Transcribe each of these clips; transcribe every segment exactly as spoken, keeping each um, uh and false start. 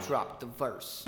drop the verse.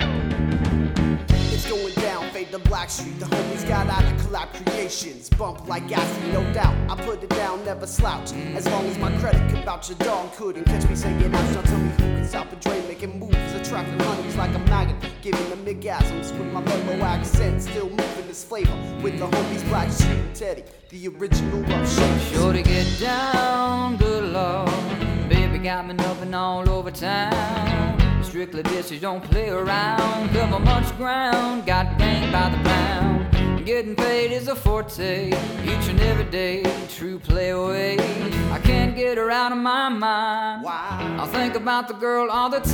It's going down, fade to Blackstreet. The homies got out of collab creations. Bump like acid, no doubt. I put it down, never slouch. As long as my credit could vouch, your dog couldn't catch me saying ouch. Now tell me who can stop a drain, making moves, attracting honeys like a maggot, giving them orgasms with my mellow accent. Still moving this flavor with the homies Blackstreet and Teddy, the original rough shakers. Sure to get down, good lord. Baby got me nubbing all over town. Strictly bitches don't play around. Cover much ground, got gang by the pound. Getting paid is a forte, each and every day. True play away, I can't get her out of my mind. Why? I think about the girl all the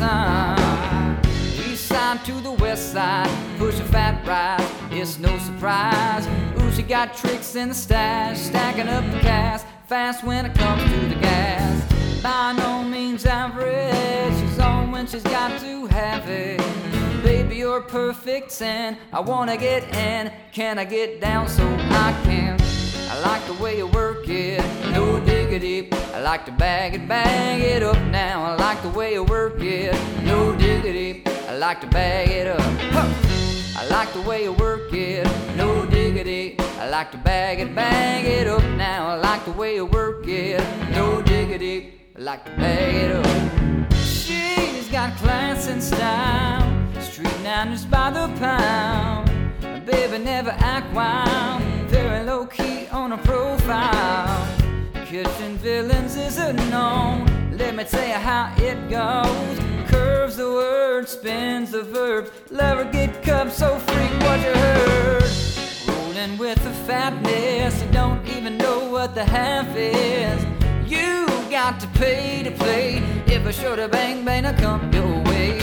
time. East side to the west side, push a fat ride, it's no surprise. Ooh, she got tricks in the stash, stacking up the cash, fast when it comes to the gas. By no means average, she's on when she's got to have it. Baby, you're a perfect ten, I wanna get in, can I get down so I can? I like the way you work it, no diggity. I like to bag it, bag it up now. I like the way you work it, no diggity. I like to bag it up. Huh. I like the way you work it, no diggity. I like to bag it, bag it up now. I like the way you work it, no diggity. I like to bag it up. She's got class and style, street manners by the pound. Baby never act wild, very low key on a profile. Kitchen villains is a known, let me tell you how it goes. Curves the word, spins the verb, let her get cupped, so freak what you heard. Rolling with the fatness, you don't even know what the half is. You got to pay to play, if a shoulda bang bang I come your way.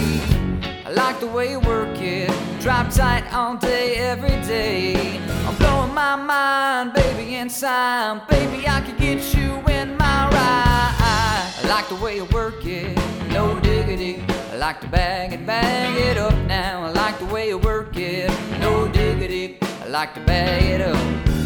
I like the way you work it, drop tight all day, every day. I'm blowing my mind, baby, inside. Baby, I could get you in my ride. I like the way you work it, no diggity. I like to bag it, bag it up now. I like the way you work it, no diggity. I like to bag it up.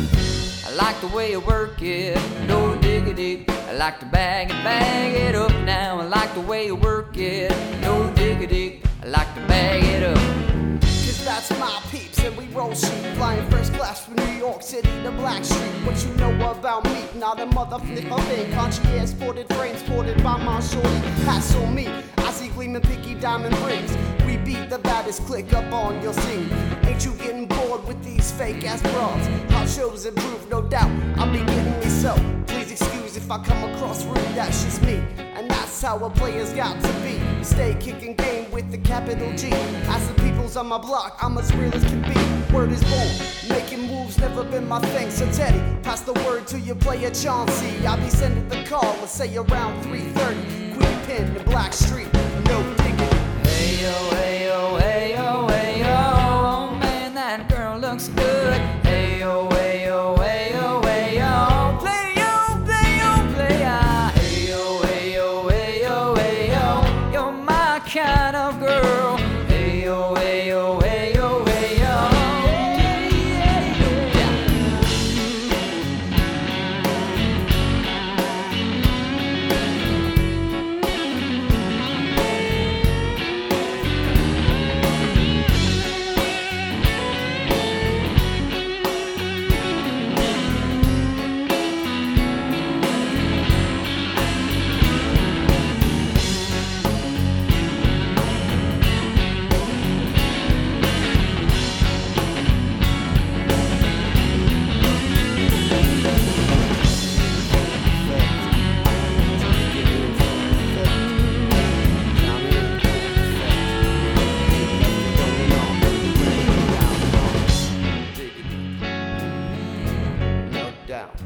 I like the way you work it, no diggity. I like to bag it, bag it up now. I like the way you work it, no diggity. I like to bag it up. Cause that's my peeps and we roll sheep, flying first class from New York City to Blackstreet. What you know about me? Not a mother flipper thing. Concierge sported frame sported by my shorty. Hats on me, I see gleaming picky diamond rings. We beat the baddest click up on your scene. Ain't you getting bored with these fake ass bras? Hot shows improve, no doubt. I'll be getting me so. Please excuse if I come across rude, that's just me. And that's how a player's got to be. Stay kicking game with the capital G. As the people's on my block, I'm as real as can be. Word is born, making moves never been my thing. So Teddy, pass the word to your player Chauncey. I'll be sending the call, let's say around three thirty. Queen Pin to Blackstreet, no diggity. Hey yo, hey yo, hey yo, hey yo. Oh man, that girl looks good. Hey yo, hey yo, hey yo, hey yo. Play yo, play yo, play ya. Hey yo, hey yo, hey yo, hey yo. You're my kind of girl. Hey yo, hey yo, hey yo, hey yo.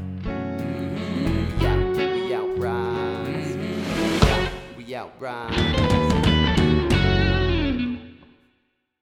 We out, we out, rise. We out, we out, rise.